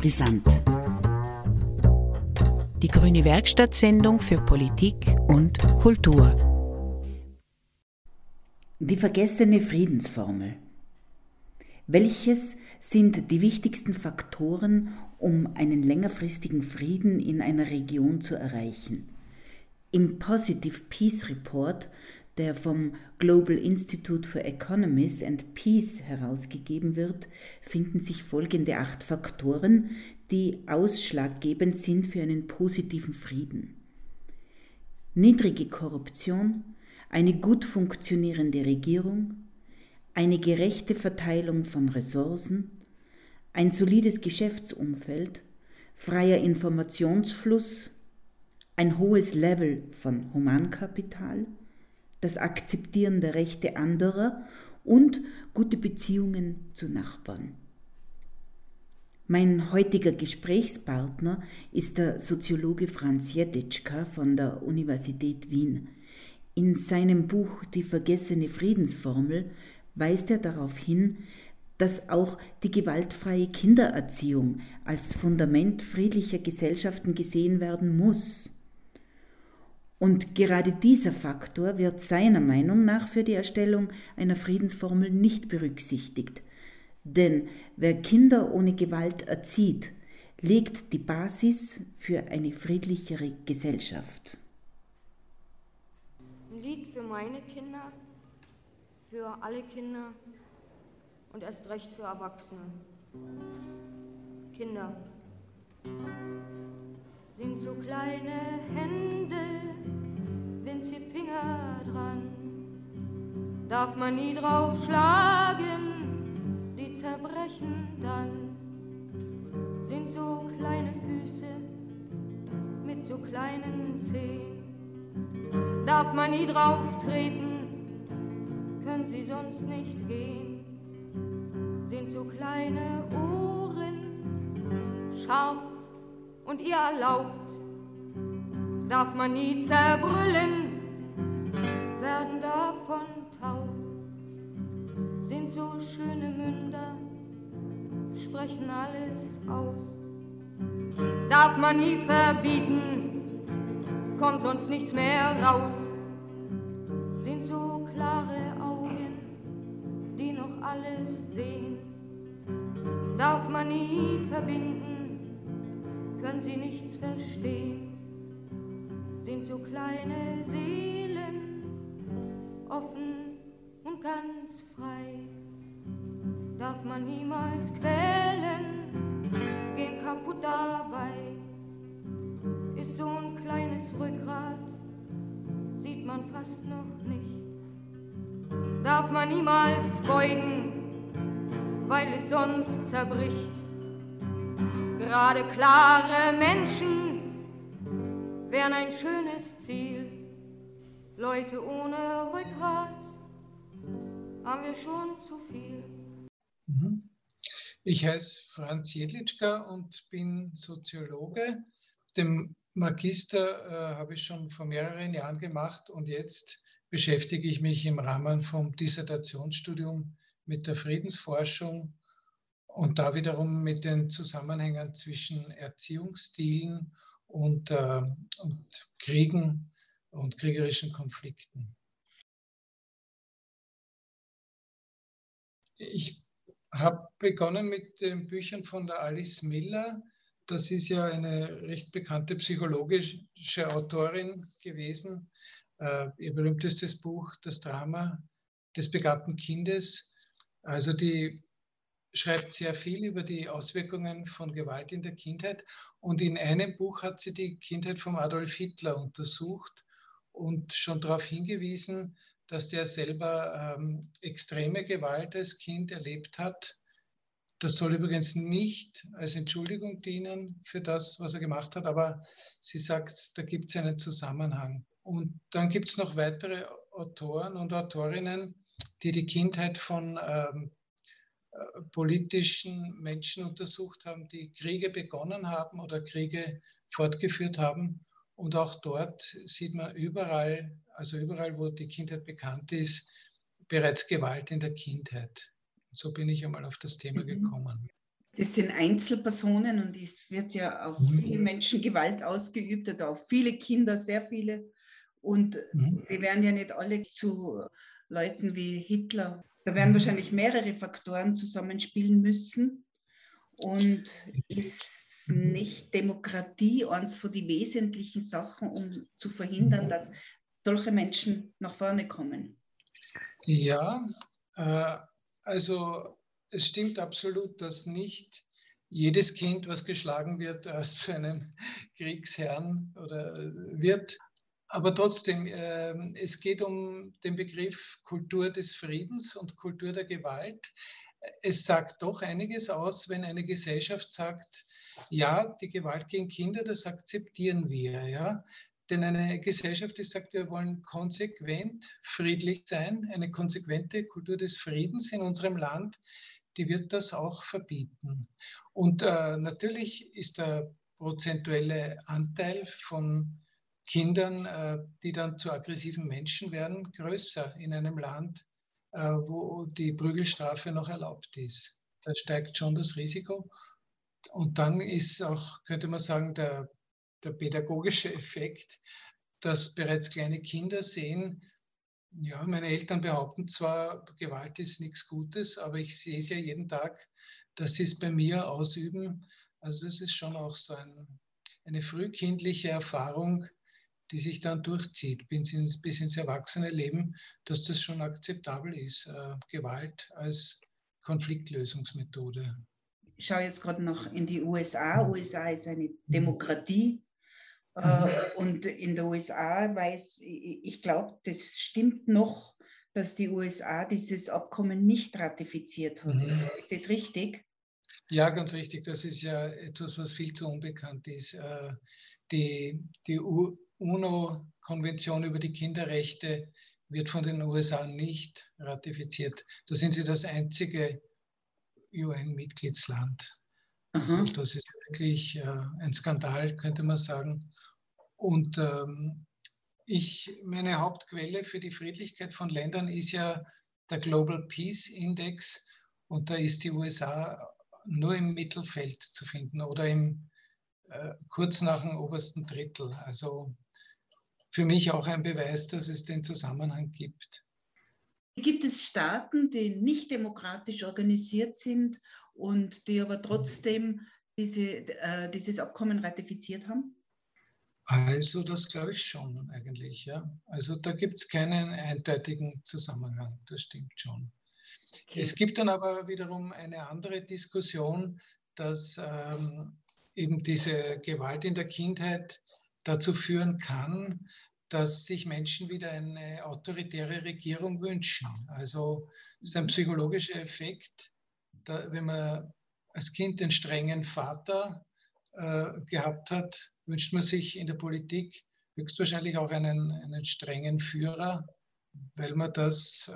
brisant. Die Grüne Werkstatt-Sendung für Politik und Kultur. Die vergessene Friedensformel. Welches sind die wichtigsten Faktoren, um einen längerfristigen Frieden in einer Region zu erreichen? Im Positive Peace Report, der vom Global Institute for Economies and Peace herausgegeben wird, finden sich folgende 8 Faktoren, die ausschlaggebend sind für einen positiven Frieden. Niedrige Korruption, eine gut funktionierende Regierung, eine gerechte Verteilung von Ressourcen, ein solides Geschäftsumfeld, freier Informationsfluss, ein hohes Level von Humankapital, das Akzeptieren der Rechte anderer und gute Beziehungen zu Nachbarn. Mein heutiger Gesprächspartner ist der Soziologe Franz Jedlicka von der Universität Wien. In seinem Buch Die vergessene Friedensformel weist er darauf hin, dass auch die gewaltfreie Kindererziehung als Fundament friedlicher Gesellschaften gesehen werden muss. Und gerade dieser Faktor wird seiner Meinung nach für die Erstellung einer Friedensformel nicht berücksichtigt. Denn wer Kinder ohne Gewalt erzieht, legt die Basis für eine friedlichere Gesellschaft. Ein Lied für meine Kinder, für alle Kinder und erst recht für Erwachsene. Kinder sind so kleine Hände, winzige Finger dran, darf man nie drauf schlagen, die zerbrechen dann. Sind so kleine Füße mit so kleinen Zehen, darf man nie drauf treten, können sie sonst nicht gehen. Sind so kleine Ohren, scharf und ihr erlaubt, darf man nie zerbrüllen, werden davon taub. Sind so schöne Münder, sprechen alles aus, darf man nie verbieten, kommt sonst nichts mehr raus. Sind so klare Augen, die noch alles sehen, darf man nie verbinden, können sie nichts verstehen. Sind so kleine Seelen, offen und ganz frei, darf man niemals quälen, gehen kaputt dabei. Ist so ein kleines Rückgrat, sieht man fast noch nicht, darf man niemals beugen, weil es sonst zerbricht. Gerade klare Menschen wären ein schönes Ziel. Leute ohne Rückgrat haben wir schon zu viel. Ich heiße Franz Jedlicka und bin Soziologe. Den Magister habe ich schon vor mehreren Jahren gemacht und jetzt beschäftige ich mich im Rahmen vom Dissertationsstudium mit der Friedensforschung und da wiederum mit den Zusammenhängen zwischen Erziehungsstilen und Kriegen und kriegerischen Konflikten. Ich habe begonnen mit den Büchern von der Alice Miller. Das ist ja eine recht bekannte psychologische Autorin gewesen. Ihr berühmtestes Buch, das Drama des begabten Kindes. Also die schreibt sehr viel über die Auswirkungen von Gewalt in der Kindheit. Und in einem Buch hat sie die Kindheit von Adolf Hitler untersucht und schon darauf hingewiesen, dass der selber extreme Gewalt als Kind erlebt hat. Das soll übrigens nicht als Entschuldigung dienen für das, was er gemacht hat, aber sie sagt, da gibt es einen Zusammenhang. Und dann gibt es noch weitere Autoren und Autorinnen, die die Kindheit von politischen Menschen untersucht haben, die Kriege begonnen haben oder Kriege fortgeführt haben. Und auch dort sieht man überall, also überall, wo die Kindheit bekannt ist, bereits Gewalt in der Kindheit. So bin ich einmal auf das Thema gekommen. Das sind Einzelpersonen und es wird ja auf viele Menschen Gewalt ausgeübt oder auf viele Kinder, sehr viele. Und die werden ja nicht alle zu Leuten wie Hitler. Da werden wahrscheinlich mehrere Faktoren zusammenspielen müssen. Und ist nicht Demokratie eines von den wesentlichen Sachen, um zu verhindern, dass solche Menschen nach vorne kommen? Ja, also es stimmt absolut, dass nicht jedes Kind, was geschlagen wird, zu einem Kriegsherrn wird. Aber trotzdem, es geht um den Begriff Kultur des Friedens und Kultur der Gewalt. Es sagt doch einiges aus, wenn eine Gesellschaft sagt, ja, die Gewalt gegen Kinder, das akzeptieren wir, ja. Denn eine Gesellschaft, die sagt, wir wollen konsequent friedlich sein, eine konsequente Kultur des Friedens in unserem Land, die wird das auch verbieten. Und natürlich ist der prozentuelle Anteil von Kindern, die dann zu aggressiven Menschen werden, größer in einem Land, wo die Prügelstrafe noch erlaubt ist. Da steigt schon das Risiko. Und dann ist auch, könnte man sagen, der pädagogische Effekt, dass bereits kleine Kinder sehen, ja, meine Eltern behaupten zwar, Gewalt ist nichts Gutes, aber ich sehe es ja jeden Tag, dass sie es bei mir ausüben. Also es ist schon auch so eine frühkindliche Erfahrung, die sich dann durchzieht bis ins Erwachsene-Leben, dass das schon akzeptabel ist, Gewalt als Konfliktlösungsmethode. Ich schaue jetzt gerade noch in die USA. USA ist eine Demokratie. Und in den USA ich glaube, das stimmt noch, dass die USA dieses Abkommen nicht ratifiziert hat. Ist das richtig? Ja, ganz richtig. Das ist ja etwas, was viel zu unbekannt ist. Die UNO-Konvention über die Kinderrechte wird von den USA nicht ratifiziert. Da sind sie das einzige UN-Mitgliedsland. Also das ist wirklich ein Skandal, könnte man sagen. Und meine Hauptquelle für die Friedlichkeit von Ländern ist ja der Global Peace Index. Und da ist die USA nur im Mittelfeld zu finden oder kurz nach dem obersten Drittel. Also für mich auch ein Beweis, dass es den Zusammenhang gibt. Gibt es Staaten, die nicht demokratisch organisiert sind und die aber trotzdem dieses Abkommen ratifiziert haben? Also das glaube ich schon eigentlich, ja. Also da gibt es keinen eindeutigen Zusammenhang, das stimmt schon. Okay. Es gibt dann aber wiederum eine andere Diskussion, dass eben diese Gewalt in der Kindheit dazu führen kann, dass sich Menschen wieder eine autoritäre Regierung wünschen. Also es ist ein psychologischer Effekt, wenn man als Kind den strengen Vater gehabt hat, wünscht man sich in der Politik höchstwahrscheinlich auch einen strengen Führer, weil man das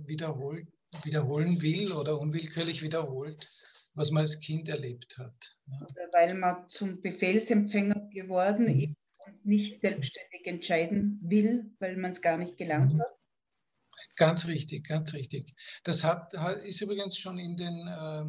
wiederholen will oder unwillkürlich wiederholt, was man als Kind erlebt hat. Ja. Oder weil man zum Befehlsempfänger geworden ist und nicht selbstständig entscheiden will, weil man es gar nicht gelernt hat. Ganz richtig, ganz richtig. Das ist übrigens schon in den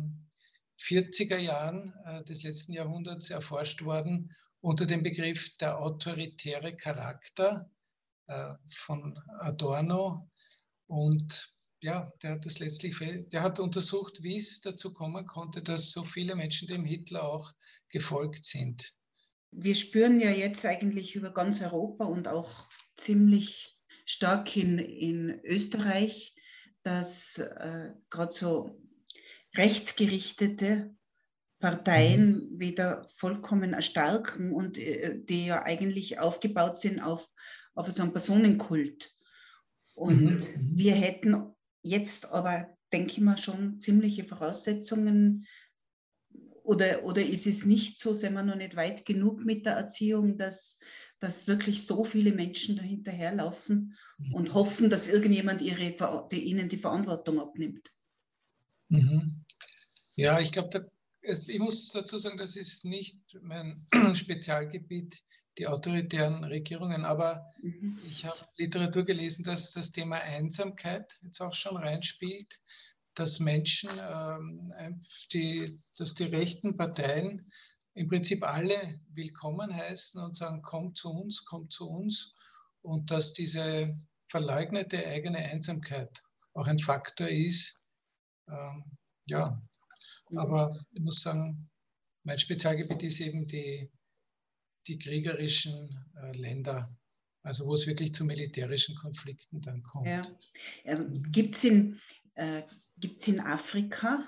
40er Jahren des letzten Jahrhunderts erforscht worden unter dem Begriff der autoritäre Charakter von Adorno. Und ja, der hat untersucht, wie es dazu kommen konnte, dass so viele Menschen dem Hitler auch gefolgt sind. Wir spüren ja jetzt eigentlich über ganz Europa und auch ziemlich stark in Österreich, dass gerade so rechtsgerichtete Parteien wieder vollkommen erstarken und die ja eigentlich aufgebaut sind auf so einen Personenkult. Und wir hätten jetzt aber, denke ich mal, schon ziemliche Voraussetzungen. Oder ist es nicht so, sind wir noch nicht weit genug mit der Erziehung, dass wirklich so viele Menschen dahinterherlaufen und hoffen, dass irgendjemand ihnen die Verantwortung abnimmt? Ja, ich glaube, ich muss dazu sagen, das ist nicht mein Spezialgebiet, die autoritären Regierungen, aber ich habe Literatur gelesen, dass das Thema Einsamkeit jetzt auch schon reinspielt, dass Menschen, dass die rechten Parteien im Prinzip alle willkommen heißen und sagen, kommt zu uns, und dass diese verleugnete eigene Einsamkeit auch ein Faktor ist. Ja, aber ich muss sagen, mein Spezialgebiet ist eben die kriegerischen Länder, also wo es wirklich zu militärischen Konflikten dann kommt. Ja. Gibt es in Afrika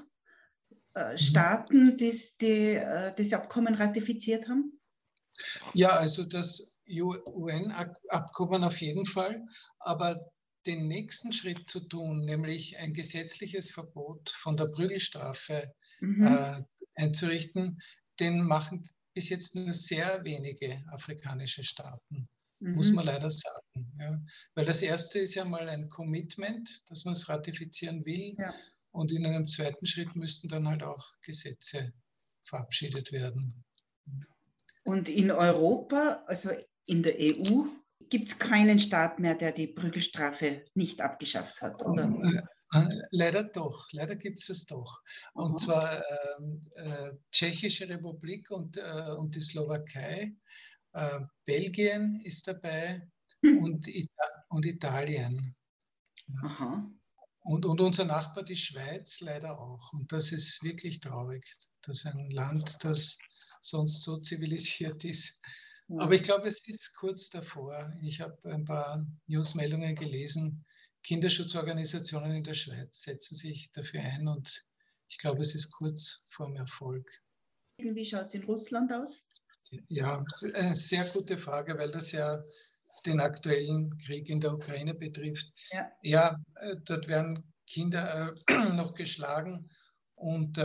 Staaten, die das Abkommen ratifiziert haben? Ja, also das UN-Abkommen auf jeden Fall, aber den nächsten Schritt zu tun, nämlich ein gesetzliches Verbot von der Prügelstrafe einzurichten, den machen bis jetzt nur sehr wenige afrikanische Staaten, muss man leider sagen. Ja. Weil das erste ist ja mal ein Commitment, dass man es ratifizieren will, und in einem zweiten Schritt müssten dann halt auch Gesetze verabschiedet werden. Und in Europa, also in der EU, gibt es keinen Staat mehr, der die Prügelstrafe nicht abgeschafft hat, oder? Leider doch, leider gibt es das doch. Und zwar Tschechische Republik und die Slowakei, Belgien ist dabei und Italien. Aha. Und unser Nachbar, die Schweiz, leider auch. Und das ist wirklich traurig, dass ein Land, das sonst so zivilisiert ist. Ja. Aber ich glaube, es ist kurz davor. Ich habe ein paar Newsmeldungen gelesen. Kinderschutzorganisationen in der Schweiz setzen sich dafür ein, und ich glaube, es ist kurz vor dem Erfolg. Wie schaut es in Russland aus? Ja, eine sehr gute Frage, weil das ja den aktuellen Krieg in der Ukraine betrifft. Ja, dort werden Kinder noch geschlagen, und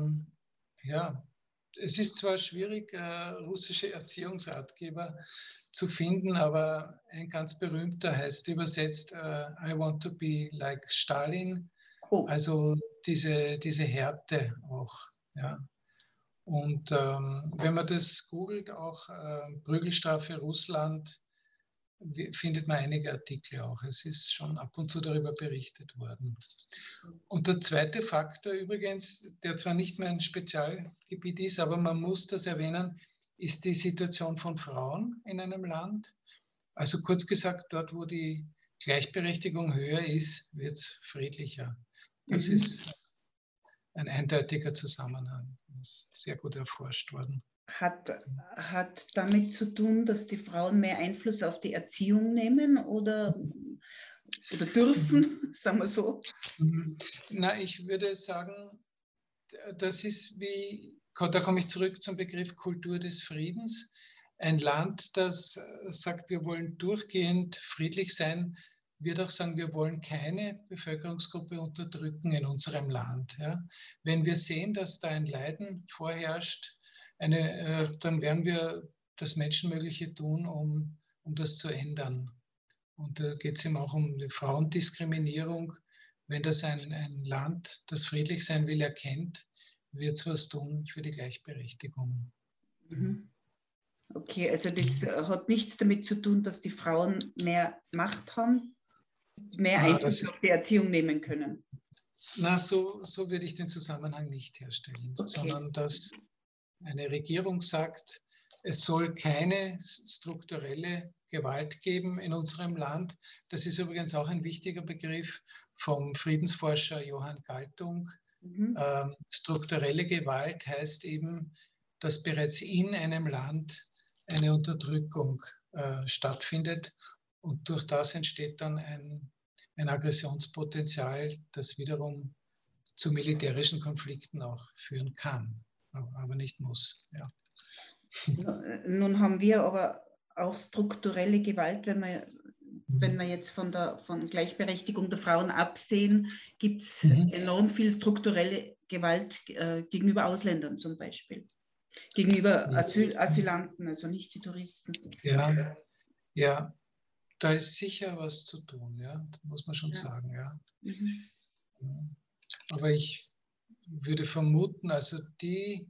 ja, es ist zwar schwierig, russische Erziehungsratgeber zu finden, aber ein ganz berühmter heißt übersetzt I want to be like Stalin, also diese Härte auch. Ja. Und wenn man das googelt, auch Prügelstrafe Russland, findet man einige Artikel auch. Es ist schon ab und zu darüber berichtet worden. Und der zweite Faktor übrigens, der zwar nicht mein Spezialgebiet ist, aber man muss das erwähnen, ist die Situation von Frauen in einem Land. Also kurz gesagt, dort, wo die Gleichberechtigung höher ist, wird es friedlicher. Das ist ein eindeutiger Zusammenhang. Das ist sehr gut erforscht worden. Hat damit zu tun, dass die Frauen mehr Einfluss auf die Erziehung nehmen oder dürfen, sagen wir so? Na, ich würde sagen, das ist da komme ich zurück zum Begriff Kultur des Friedens. Ein Land, das sagt, wir wollen durchgehend friedlich sein, wird auch sagen, wir wollen keine Bevölkerungsgruppe unterdrücken in unserem Land. Ja? Wenn wir sehen, dass da ein Leiden vorherrscht, dann werden wir das Menschenmögliche tun, um das zu ändern. Und da geht es eben auch um die Frauendiskriminierung. Wenn das ein Land, das friedlich sein will, erkennt, wird es was tun für die Gleichberechtigung. Okay, also das hat nichts damit zu tun, dass die Frauen mehr Macht haben, mehr Einfluss auf die Erziehung nehmen können. Na, so würde ich den Zusammenhang nicht herstellen, sondern dass eine Regierung sagt, es soll keine strukturelle Gewalt geben in unserem Land. Das ist übrigens auch ein wichtiger Begriff vom Friedensforscher Johann Galtung. Strukturelle Gewalt heißt eben, dass bereits in einem Land eine Unterdrückung stattfindet, und durch das entsteht dann ein Aggressionspotenzial, das wiederum zu militärischen Konflikten auch führen kann, aber nicht muss. Ja. Nun haben wir aber auch strukturelle Gewalt, wenn wir jetzt von Gleichberechtigung der Frauen absehen, gibt es enorm viel strukturelle Gewalt gegenüber Ausländern zum Beispiel. Gegenüber Asylanten, also nicht die Touristen. Ja, da ist sicher was zu tun, ja, muss man schon sagen. Ja. Aber ich würde vermuten, also die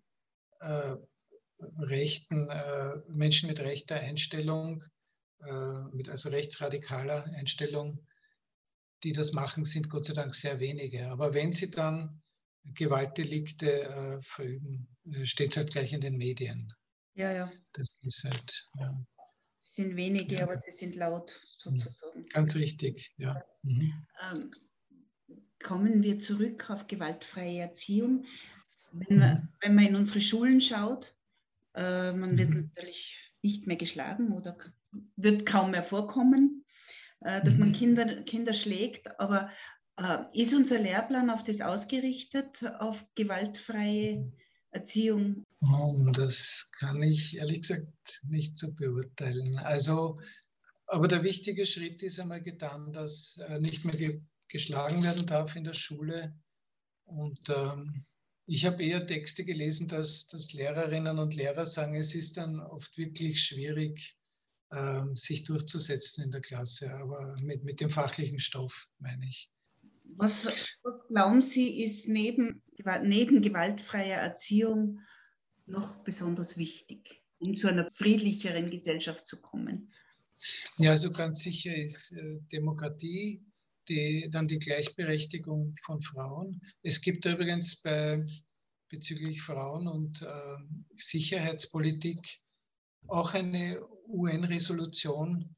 Menschen mit rechter Einstellung, also rechtsradikaler Einstellung, die das machen, sind Gott sei Dank sehr wenige. Aber wenn sie dann Gewaltdelikte verüben, steht es halt gleich in den Medien. Ja, ja. Das ist halt, ja. Sie sind wenige, aber sie sind laut sozusagen. Ganz richtig, ja. Mhm. Kommen wir zurück auf gewaltfreie Erziehung. Wenn man in unsere Schulen schaut, man wird natürlich nicht mehr geschlagen oder wird kaum mehr vorkommen, dass man Kinder schlägt, aber ist unser Lehrplan auf das ausgerichtet, auf gewaltfreie Erziehung? Das kann ich ehrlich gesagt nicht so beurteilen. Also, aber der wichtige Schritt ist einmal getan, dass nicht mehr geschlagen werden darf in der Schule. Und ich habe eher Texte gelesen, dass Lehrerinnen und Lehrer sagen, es ist dann oft wirklich schwierig, sich durchzusetzen in der Klasse, aber mit dem fachlichen Stoff, meine ich. Was glauben Sie, ist neben gewaltfreier Erziehung noch besonders wichtig, um zu einer friedlicheren Gesellschaft zu kommen? Ja, also ganz sicher ist Demokratie, dann die Gleichberechtigung von Frauen. Es gibt übrigens bezüglich Frauen und Sicherheitspolitik auch eine UN-Resolution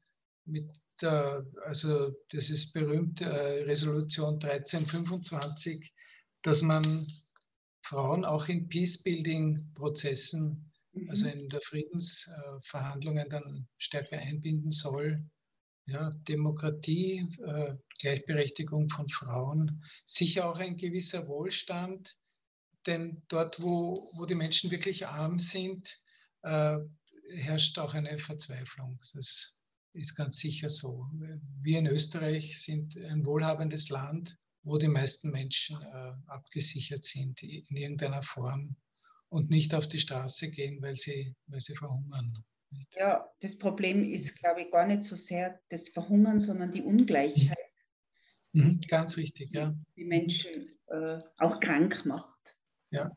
also das ist berühmt, Resolution 1325, dass man Frauen auch in Peacebuilding-Prozessen, also in der Friedensverhandlungen dann stärker einbinden soll. Ja, Demokratie, Gleichberechtigung von Frauen, sicher auch ein gewisser Wohlstand, denn dort, wo die Menschen wirklich arm sind, herrscht auch eine Verzweiflung. Das ist ganz sicher so. Wir in Österreich sind ein wohlhabendes Land, wo die meisten Menschen abgesichert sind in irgendeiner Form und nicht auf die Straße gehen, weil sie verhungern. Ja, das Problem ist, glaube ich, gar nicht so sehr das Verhungern, sondern die Ungleichheit. Ganz richtig, ja. Die Menschen auch krank macht. Ja.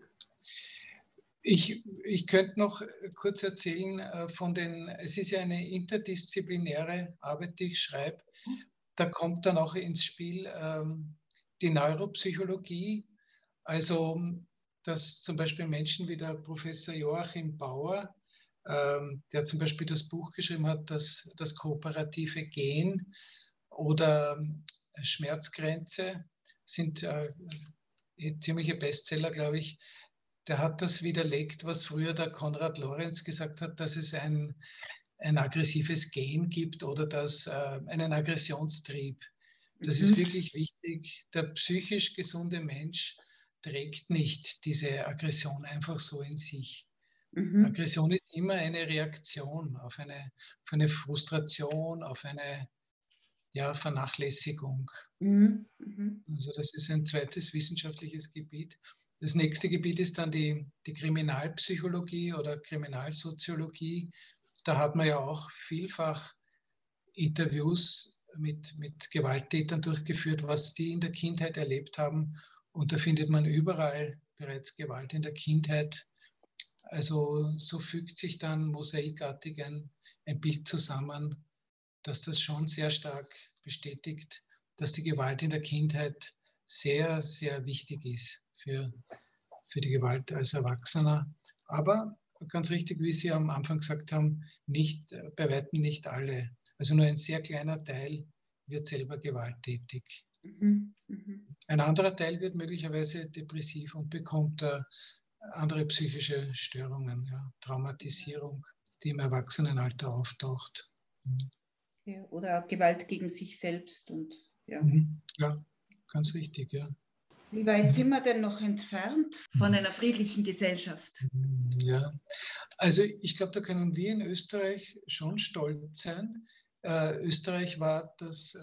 Ich könnte noch kurz erzählen es ist ja eine interdisziplinäre Arbeit, die ich schreibe. Da kommt dann auch ins Spiel die Neuropsychologie, also dass zum Beispiel Menschen wie der Professor Joachim Bauer, der zum Beispiel das Buch geschrieben hat, das kooperative Gen oder Schmerzgrenze, sind ziemliche Bestseller, glaube ich. Der hat das widerlegt, was früher der Konrad Lorenz gesagt hat, dass es ein aggressives Gen gibt oder einen Aggressionstrieb. Das ist wirklich wichtig. Der psychisch gesunde Mensch trägt nicht diese Aggression einfach so in sich. Aggression ist immer eine Reaktion auf eine Frustration, auf eine Vernachlässigung. Also das ist ein zweites wissenschaftliches Gebiet. Das nächste Gebiet ist dann die Kriminalpsychologie oder Kriminalsoziologie. Da hat man ja auch vielfach Interviews mit Gewalttätern durchgeführt, was die in der Kindheit erlebt haben. Und da findet man überall bereits Gewalt in der Kindheit. Also so fügt sich dann mosaikartig ein Bild zusammen, dass das schon sehr stark bestätigt, dass die Gewalt in der Kindheit sehr, sehr wichtig ist für die Gewalt als Erwachsener. Aber ganz richtig, wie Sie am Anfang gesagt haben, bei weitem nicht alle. Also nur ein sehr kleiner Teil wird selber gewalttätig. Ein anderer Teil wird möglicherweise depressiv und bekommt andere psychische Störungen, Traumatisierung, die im Erwachsenenalter auftaucht. Ja, oder Gewalt gegen sich selbst. Ja, ganz richtig, ja. Wie weit sind wir denn noch entfernt von einer friedlichen Gesellschaft? Ja, also ich glaube, da können wir in Österreich schon stolz sein. Österreich war das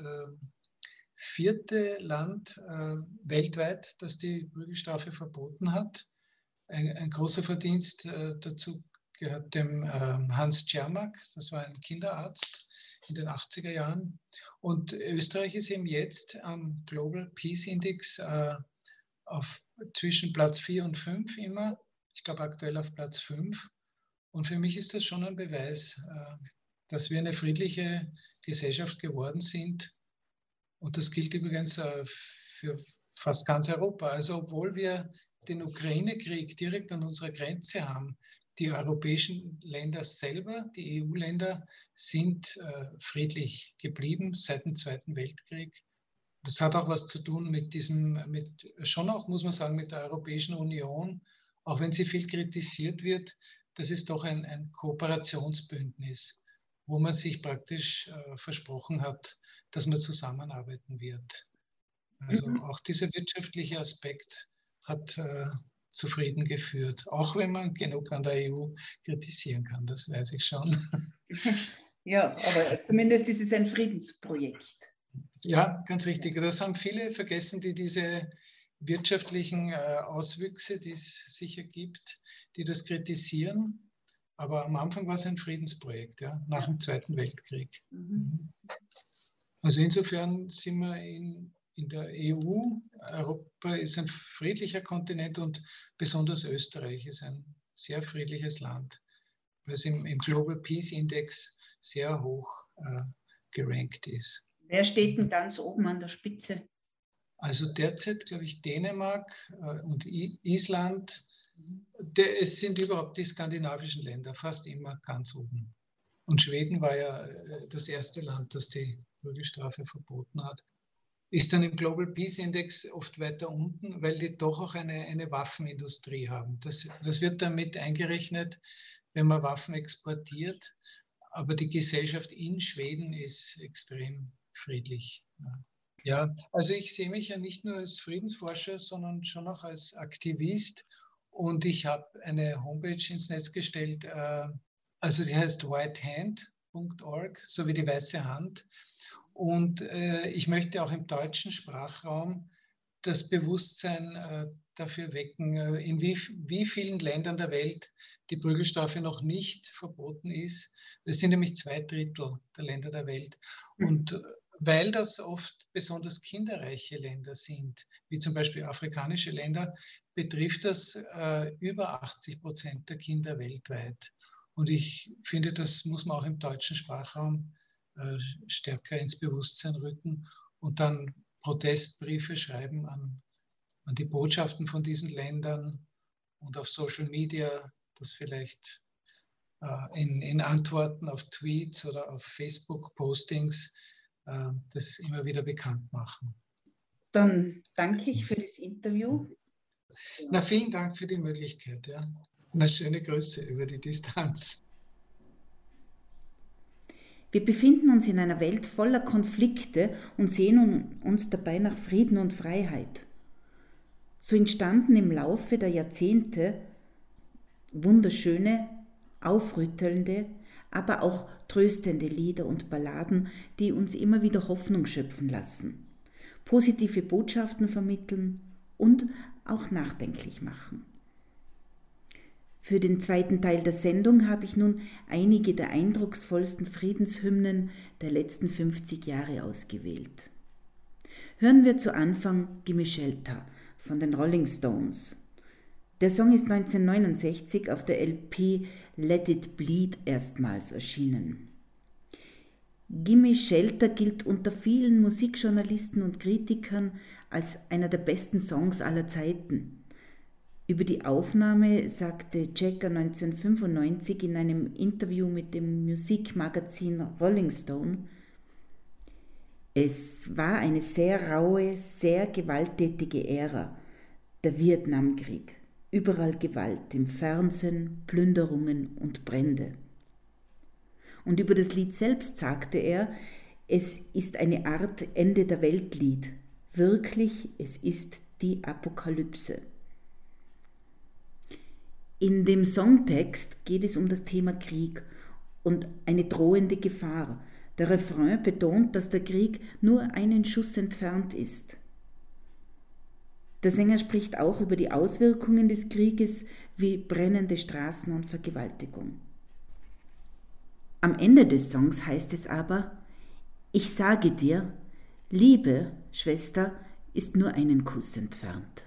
4. Land weltweit, das die Prügelstrafe verboten hat. Ein großer Verdienst dazu gehört dem Hans Czermak, das war ein Kinderarzt in den 80er Jahren. Und Österreich ist eben jetzt am Global Peace Index zwischen Platz 4 und 5 immer. Ich glaube aktuell auf Platz 5. Und für mich ist das schon ein Beweis, dass wir eine friedliche Gesellschaft geworden sind. Und das gilt übrigens für fast ganz Europa. Also obwohl wir den Ukraine-Krieg direkt an unserer Grenze haben, die europäischen Länder selber, die EU-Länder, sind friedlich geblieben seit dem Zweiten Weltkrieg. Das hat auch was zu tun schon auch, muss man sagen, mit der Europäischen Union, auch wenn sie viel kritisiert wird. Das ist doch ein Kooperationsbündnis, wo man sich praktisch versprochen hat, dass man zusammenarbeiten wird. Also auch dieser wirtschaftliche Aspekt hat zu Frieden geführt, auch wenn man genug an der EU kritisieren kann, das weiß ich schon. Ja, aber zumindest ist es ein Friedensprojekt. Ja, ganz richtig. Das haben viele vergessen, die diese wirtschaftlichen Auswüchse, die es sicher gibt, die das kritisieren. Aber am Anfang war es ein Friedensprojekt, ja, nach dem Zweiten Weltkrieg. Also insofern sind wir in der EU. Europa ist ein friedlicher Kontinent und besonders Österreich ist ein sehr friedliches Land, weil es im Global Peace Index sehr hoch gerankt ist. Wer steht denn ganz oben an der Spitze? Also derzeit, glaube ich, Dänemark und Island. Es sind überhaupt die skandinavischen Länder fast immer ganz oben. Und Schweden war ja das erste Land, das die Prügelstrafe verboten hat. Ist dann im Global Peace Index oft weiter unten, weil die doch auch eine Waffenindustrie haben. Das wird damit eingerechnet, wenn man Waffen exportiert. Aber die Gesellschaft in Schweden ist extrem friedlich. Ja, also ich sehe mich ja nicht nur als Friedensforscher, sondern schon auch als Aktivist. Und ich habe eine Homepage ins Netz gestellt, also sie heißt whitehand.org, so wie die weiße Hand. Und ich möchte auch im deutschen Sprachraum das Bewusstsein dafür wecken, in wie vielen Ländern der Welt die Prügelstrafe noch nicht verboten ist. Das sind nämlich 2/3 der Länder der Welt. Und weil das oft besonders kinderreiche Länder sind, wie zum Beispiel afrikanische Länder, betrifft das über 80% der Kinder weltweit. Und ich finde, das muss man auch im deutschen Sprachraum stärker ins Bewusstsein rücken und dann Protestbriefe schreiben an die Botschaften von diesen Ländern und auf Social Media, das vielleicht in Antworten auf Tweets oder auf Facebook-Postings das immer wieder bekannt machen. Dann danke ich für das Interview. Na, vielen Dank für die Möglichkeit. Ja. Na, schöne Grüße über die Distanz. Wir befinden uns in einer Welt voller Konflikte und sehnen uns dabei nach Frieden und Freiheit. So entstanden im Laufe der Jahrzehnte wunderschöne, aufrüttelnde, aber auch tröstende Lieder und Balladen, die uns immer wieder Hoffnung schöpfen lassen, positive Botschaften vermitteln und auch nachdenklich machen. Für den zweiten Teil der Sendung habe ich nun einige der eindrucksvollsten Friedenshymnen der letzten 50 Jahre ausgewählt. Hören wir zu Anfang Gimme Shelter von den Rolling Stones. Der Song ist 1969 auf der LP Let It Bleed erstmals erschienen. Gimme Shelter gilt unter vielen Musikjournalisten und Kritikern als einer der besten Songs aller Zeiten. Über die Aufnahme sagte Jagger 1995 in einem Interview mit dem Musikmagazin Rolling Stone: Es war eine sehr raue, sehr gewalttätige Ära, der Vietnamkrieg. Überall Gewalt im Fernsehen, Plünderungen und Brände. Und über das Lied selbst sagte er, es ist eine Art Ende der Weltlied. Wirklich, es ist die Apokalypse. In dem Songtext geht es um das Thema Krieg und eine drohende Gefahr. Der Refrain betont, dass der Krieg nur einen Schuss entfernt ist. Der Sänger spricht auch über die Auswirkungen des Krieges wie brennende Straßen und Vergewaltigung. Am Ende des Songs heißt es aber: Ich sage dir, Liebe, Schwester, ist nur einen Kuss entfernt.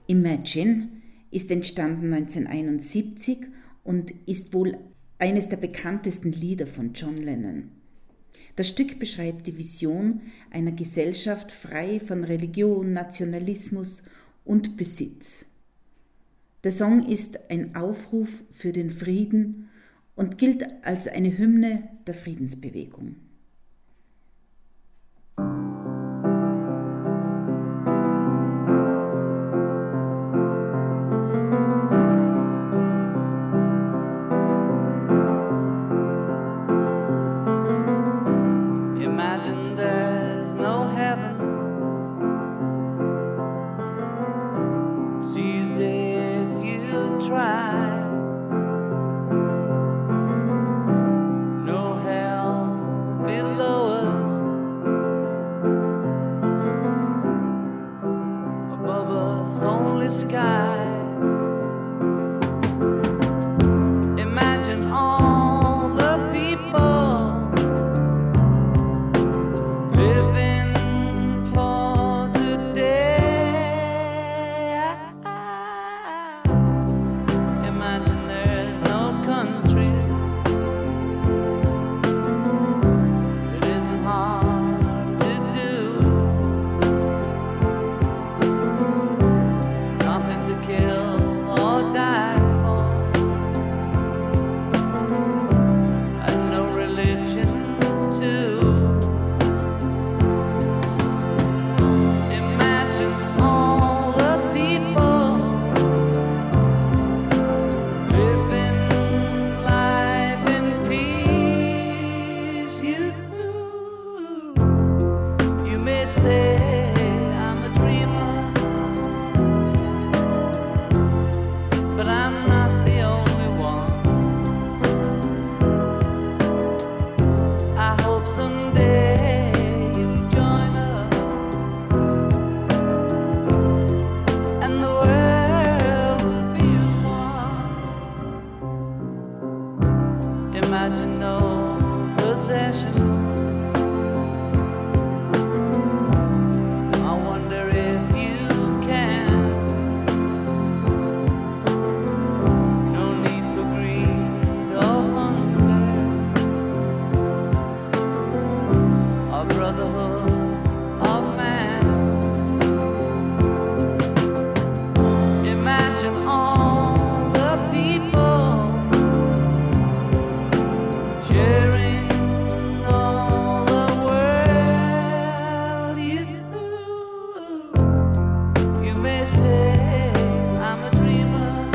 Imagine ist entstanden 1971 und ist wohl eines der bekanntesten Lieder von John Lennon. Das Stück beschreibt die Vision einer Gesellschaft frei von Religion, Nationalismus und Besitz. Der Song ist ein Aufruf für den Frieden und gilt als eine Hymne der Friedensbewegung. Imagine there's no heaven. It's easy if you try. No hell below us. Above us only sky. Imagine all the people living for today. Imagine there's no countries. It isn't hard to do. Nothing to kill or die for, and no religion too. Imagine all the people living life in peace. You may say I'm a dreamer, but I'm not the only one. I hope someday you'll join us, and the world will be as one. Imagine no possessions. I wonder if you can. No need for greed or hunger, or brotherhood of man. Imagine all the people sharing all the world. You may say I'm a dreamer,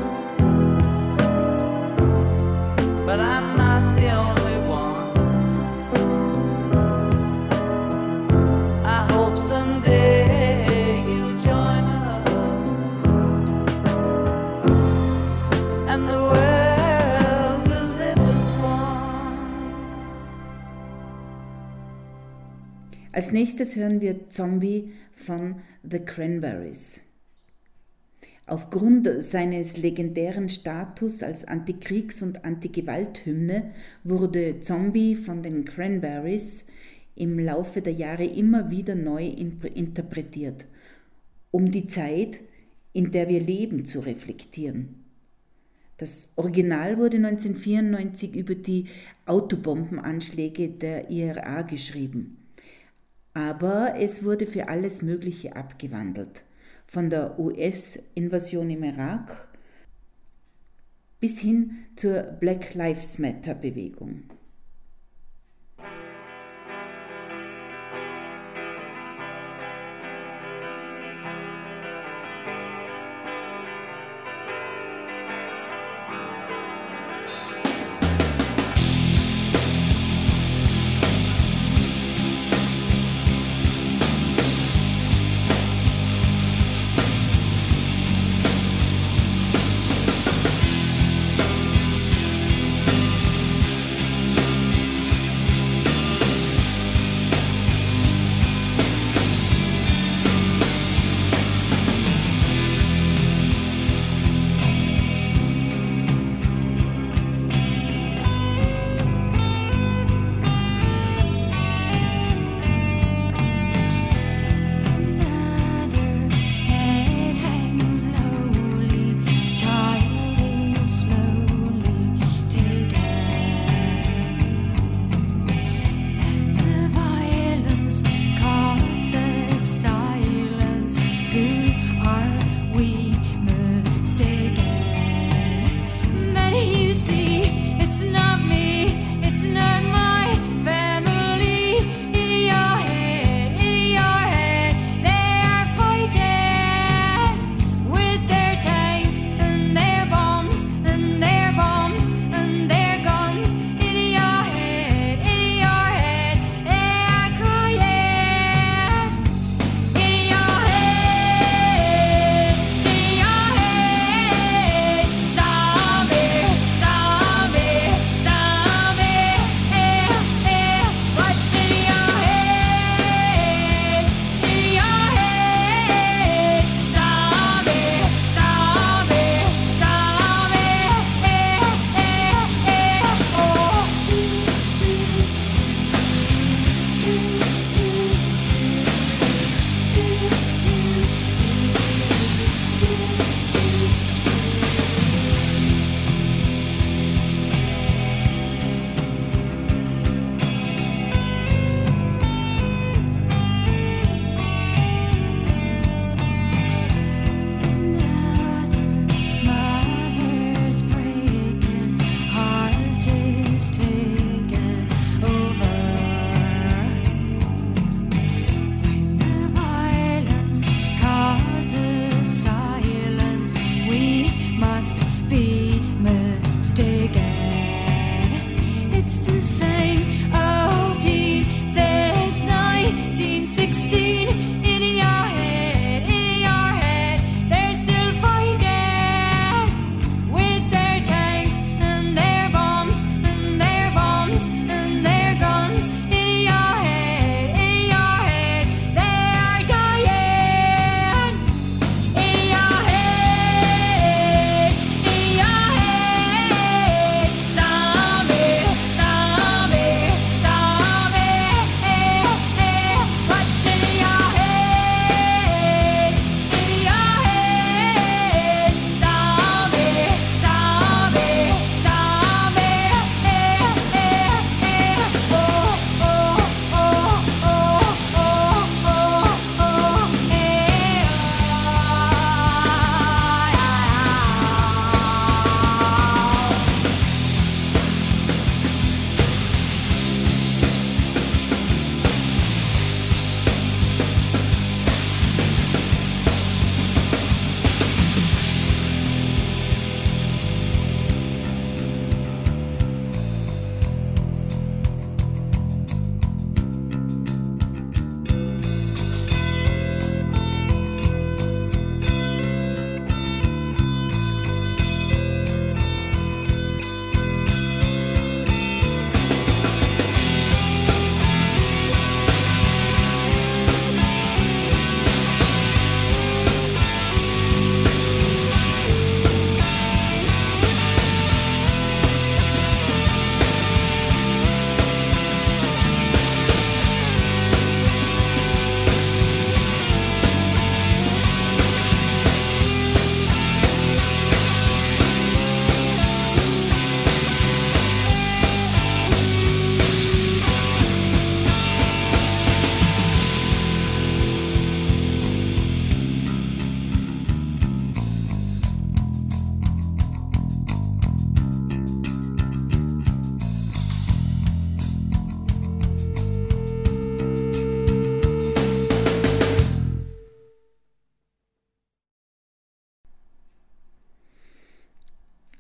but I'm not the only one. I hope someday you'll join us, and the world will live as one. Als nächstes hören wir Zombie von The Cranberries. Aufgrund seines legendären Status als Antikriegs- und Antigewalthymne wurde Zombie von den Cranberries im Laufe der Jahre immer wieder neu interpretiert, um die Zeit, in der wir leben, zu reflektieren. Das Original wurde 1994 über die Autobombenanschläge der IRA geschrieben. Aber es wurde für alles Mögliche abgewandelt, von der US-Invasion im Irak bis hin zur Black Lives Matter-Bewegung.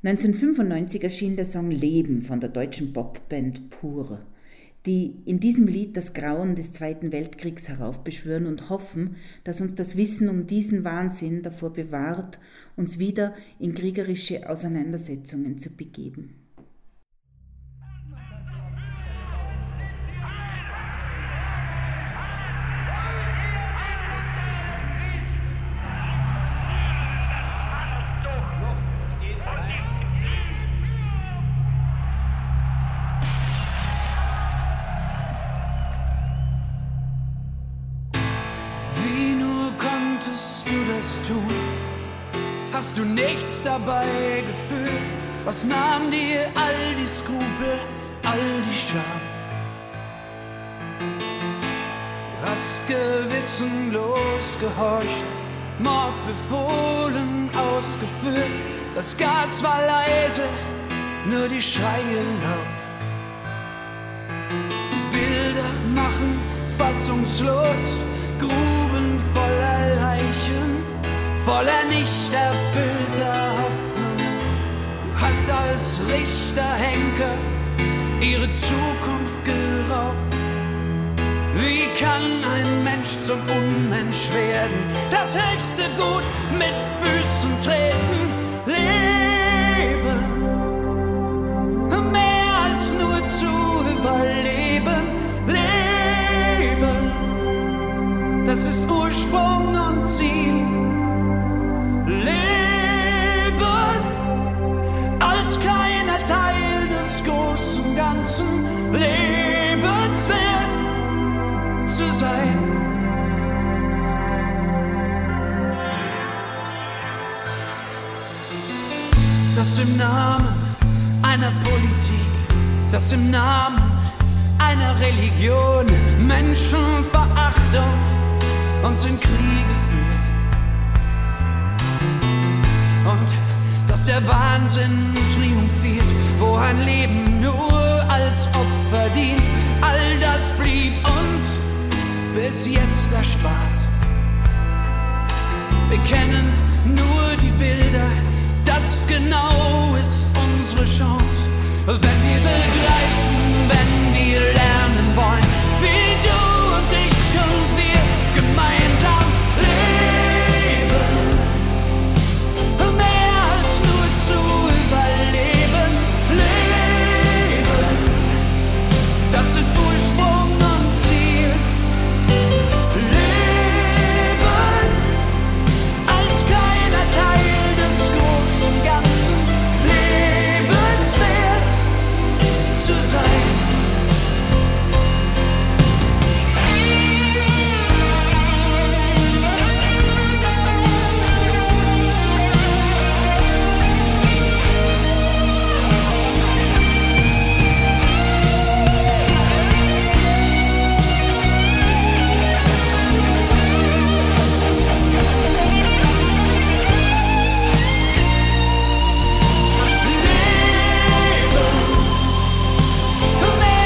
1995 erschien der Song Leben von der deutschen Popband Pur, die in diesem Lied das Grauen des Zweiten Weltkriegs heraufbeschwören und hoffen, dass uns das Wissen um diesen Wahnsinn davor bewahrt, uns wieder in kriegerische Auseinandersetzungen zu begeben. Hast du nichts dabei gefühlt? Was nahm dir all die Skrupel, all die Scham? Du hast gewissenlos gehorcht, Mord befohlen, ausgeführt. Das Gas war leise, nur die Schreie laut. Bilder machen fassungslos, Gruben voller Leichen, voller nicht erfüllter Hoffnungen. Du hast als Richter Henker ihre Zukunft geraubt. Wie kann ein Mensch zum Unmensch werden? Das höchste Gut mit Füßen treten. Leben, mehr als nur zu überleben. Leben, das ist Ursprung und Ziel. Leben als kleiner Teil des großen Ganzen, lebenswert zu sein. Das im Namen einer Politik, das im Namen einer Religion Menschenverachtung uns in Kriege führt. Und dass der Wahnsinn triumphiert, wo ein Leben nur als Opfer dient, all das blieb uns bis jetzt erspart. Wir kennen nur die Bilder, das genau ist unsere Chance. Wenn wir begreifen, wenn wir lernen wollen, wie du und ich und wir gemeinsam leben, mehr als nur zu überleben, leben, das ist Ursprung und Ziel. Leben als kleiner Teil des großen Ganzen, lebenswert zu sein. Mehr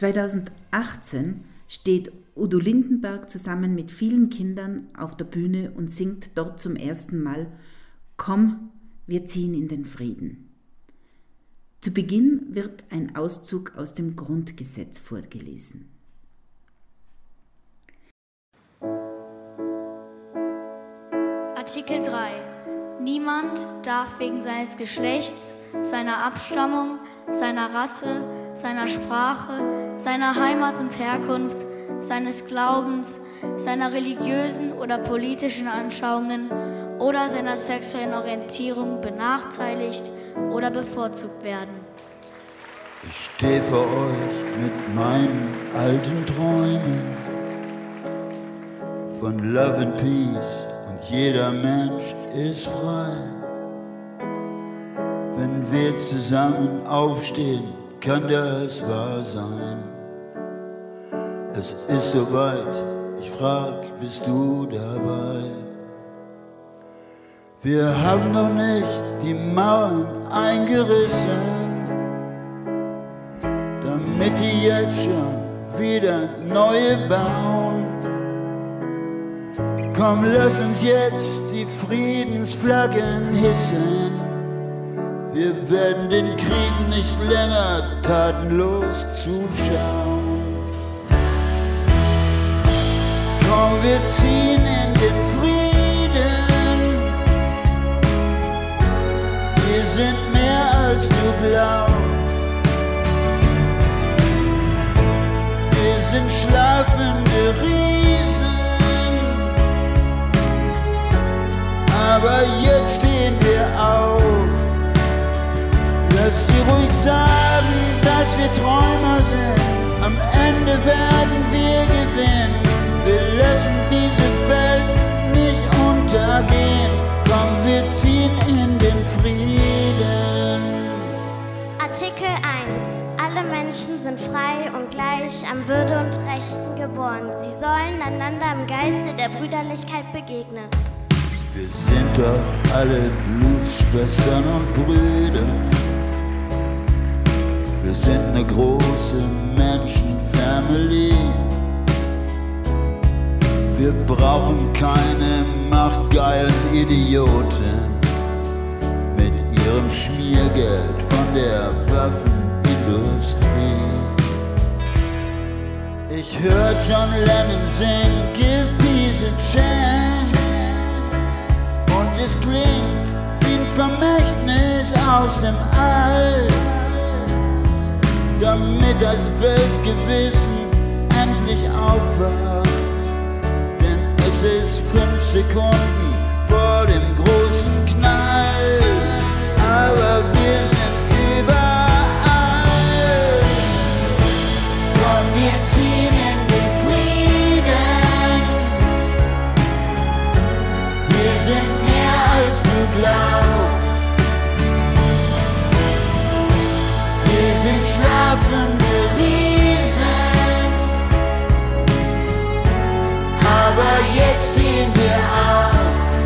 2018 steht Udo Lindenberg zusammen mit vielen Kindern auf der Bühne und singt dort zum ersten Mal »Komm, wir ziehen in den Frieden«. Zu Beginn wird ein Auszug aus dem Grundgesetz vorgelesen. Artikel 3. Niemand darf wegen seines Geschlechts, seiner Abstammung, seiner Rasse, seiner Sprache, seiner Heimat und Herkunft, seines Glaubens, seiner religiösen oder politischen Anschauungen oder seiner sexuellen Orientierung benachteiligt oder bevorzugt werden. Ich stehe vor euch mit meinen alten Träumen von Love and Peace und jeder Mensch ist frei. Wenn wir zusammen aufstehen, kann das wahr sein. Es ist soweit, ich frag, bist du dabei? Wir haben noch nicht die Mauern eingerissen, damit die jetzt schon wieder neue bauen. Komm, lass uns jetzt die Friedensflaggen hissen. Wir werden den Krieg nicht länger tatenlos zuschauen. Komm, wir ziehen in den Frieden. Wir sind mehr als du glaubst. Wir sind schlafende Riesen. Aber jetzt stehen wir auf. Lass sie ruhig sagen, dass wir Träumer sind. Am Ende werden wir gewinnen. Wir lassen diese Welt nicht untergehen. Komm, wir ziehen in den Frieden. Artikel 1. Alle Menschen sind frei und gleich an Würde und Rechten geboren. Sie sollen einander im Geiste der Brüderlichkeit begegnen. Wir sind doch alle Blutsschwestern und Brüder. Wir sind eine große Menschenfamily. Wir brauchen keine machtgeilen Idioten mit ihrem Schmiergeld von der Waffenindustrie. Ich hör John Lennon singen, give peace a chance. Und es klingt wie ein Vermächtnis aus dem All. Damit das Weltgewissen endlich aufwacht. Denn es ist 5 Sekunden vor dem großen Knall. Aber wir sind überall. Komm, wir ziehen in den Frieden. Wir sind mehr als du glaubst. Wir sind schlafende Riesen, aber jetzt stehen wir auf.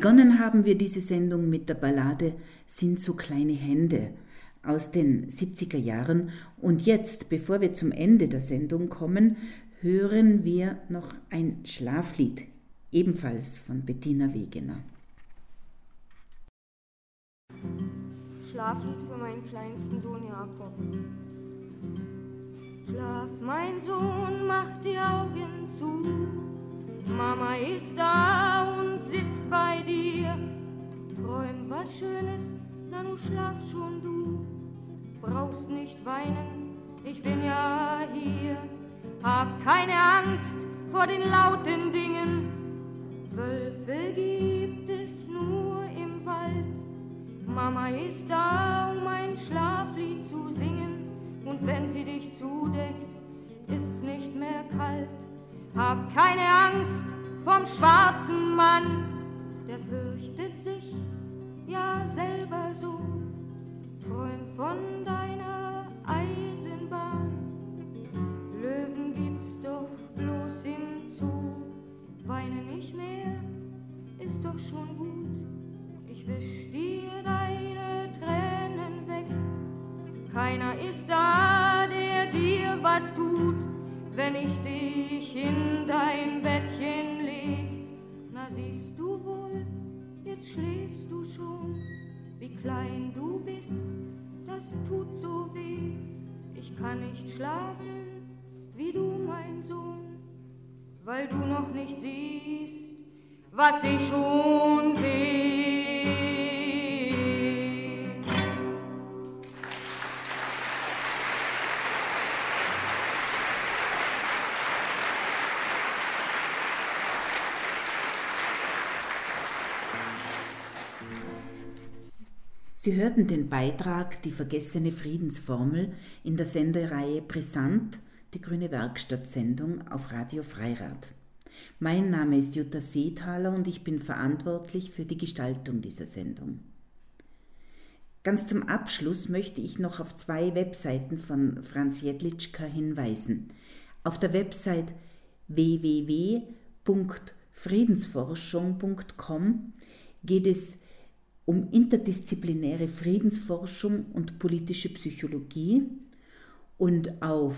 Begonnen haben wir diese Sendung mit der Ballade Sind so kleine Hände aus den 70er Jahren und jetzt, bevor wir zum Ende der Sendung kommen, hören wir noch ein Schlaflied, ebenfalls von Bettina Wegener. Schlaflied für meinen kleinsten Sohn Jakob. Schlaf, mein Sohn, mach die Augen zu. Mama ist da und sitzt bei dir. Träum was Schönes, na nu schlaf schon du. Brauchst nicht weinen, ich bin ja hier. Hab keine Angst vor den lauten Dingen. Wölfe gibt es nur im Wald. Mama ist da, um ein Schlaflied zu singen. Und wenn sie dich zudeckt, ist's nicht mehr kalt. Hab keine Angst vom schwarzen Mann, der fürchtet sich ja selber so. Träum von deiner Eisenbahn, Löwen gibt's doch bloß im Zoo. Weine nicht mehr, ist doch schon gut. Ich wisch dir deine Tränen weg. Keiner ist da, der dir was tut, wenn ich dich in dein Bettchen leg. Na siehst du wohl, jetzt schläfst du schon. Wie klein du bist, das tut so weh. Ich kann nicht schlafen, wie du, mein Sohn, weil du noch nicht siehst, was ich schon sehe. Sie hörten den Beitrag Die vergessene Friedensformel in der Sendereihe Brisant, die Grüne Werkstatt-Sendung auf Radio Freirad. Mein Name ist Jutta Seethaler und ich bin verantwortlich für die Gestaltung dieser Sendung. Ganz zum Abschluss möchte ich noch auf 2 Webseiten von Franz Jedlitschka hinweisen. Auf der Website www.friedensforschung.com geht es um interdisziplinäre Friedensforschung und politische Psychologie und auf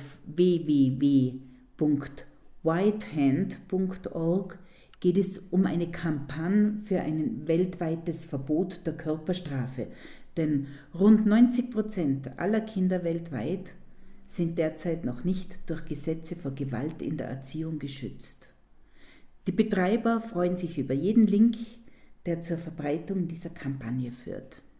www.whitehand.org geht es um eine Kampagne für ein weltweites Verbot der Körperstrafe, denn rund 90% aller Kinder weltweit sind derzeit noch nicht durch Gesetze vor Gewalt in der Erziehung geschützt. Die Betreiber freuen sich über jeden Link, der zur Verbreitung dieser Kampagne führt.